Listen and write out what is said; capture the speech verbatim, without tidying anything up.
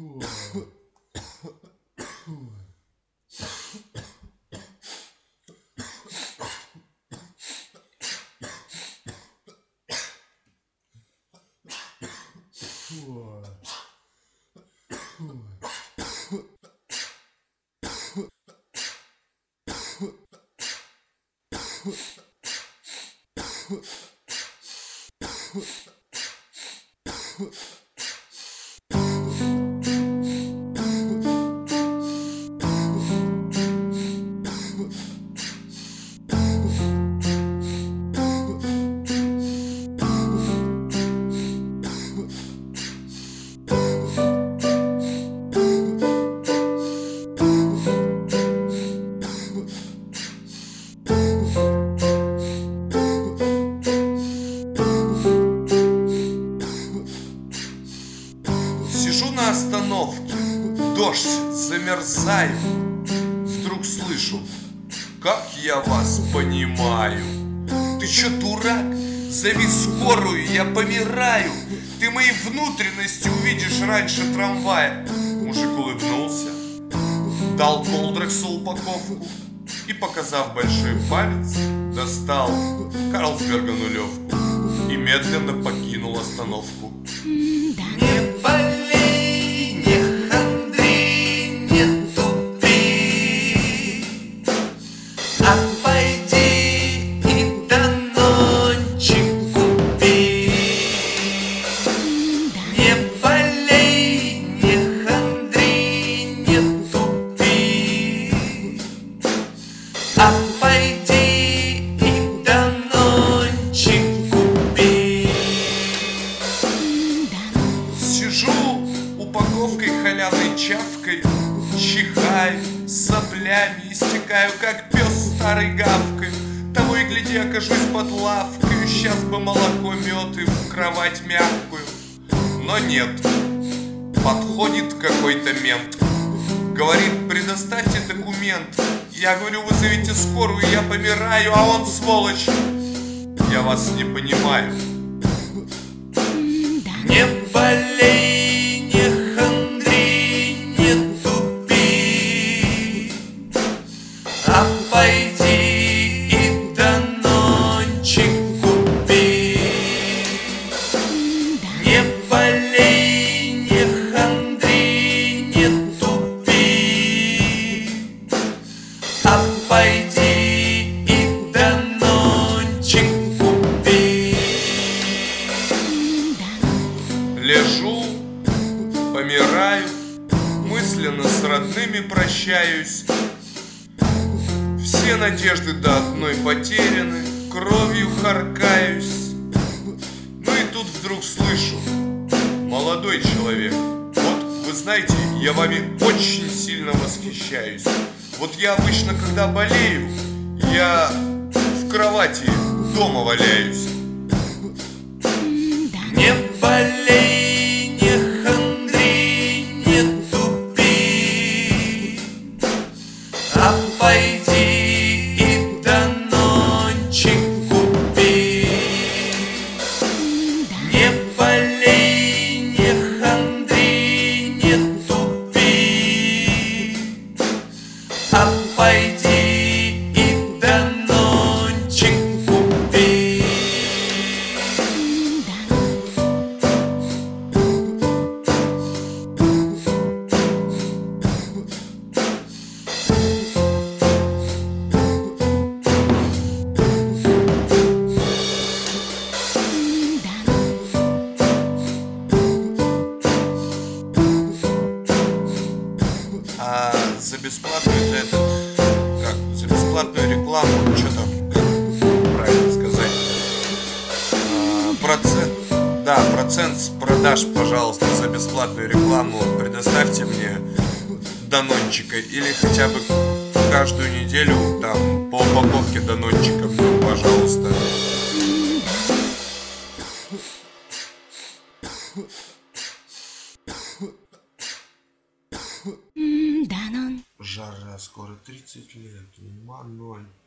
Сижу на остановке, дождь, замерзаю. Вдруг слышу: как я вас понимаю. Ты чё, дурак? Зови скорую, я помираю. Ты мои внутренности увидишь раньше трамвая. Мужик улыбнулся, дал колдрексу упаковку и, показав большой палец, достал Карлсберга нулевку и медленно покинул остановку. Не болей, не хандри, не тупи, а пойди и данончик купи. Не болей, не хандри, не тупи, а пойди и данончик купи. Сижу упаковкой халявной чавкой, чихаю, соплями истекаю, как пес старый гавкой. Того и гляди, окажусь под лавкой. Сейчас бы молоко, мед и в кровать мягкую. Но нет, подходит какой-то мент, говорит: предоставьте документ. Я говорю: вызовите скорую, я помираю. А он, сволочь: я вас не понимаю. Не болей, не хандри, не тупи, а пойди и данончик купи. Не болей, не хандри, не тупи, а пойди и данончик купи. Лежу, помираю, мысленно с родными прощаюсь. Все надежды до одной потеряны, кровью харкаюсь. Ну и тут вдруг слышу: молодой человек, вот вы знаете, я вами очень сильно восхищаюсь. Вот я обычно, когда болею, я в кровати дома валяюсь. Не болей, не хандри, не тупи, а пойди и данончик купи. Не болей, не хандри, не тупи, а пойди и данончик купи. А за бесплатную этот, как, за бесплатную рекламу, что там, как правильно сказать, а, процент, да, процент с продаж, пожалуйста, за бесплатную рекламу предоставьте мне данончика, или хотя бы каждую неделю там по упаковке данончика мне, пожалуйста. Данон. Жара, скоро тридцать лет, ума ноль.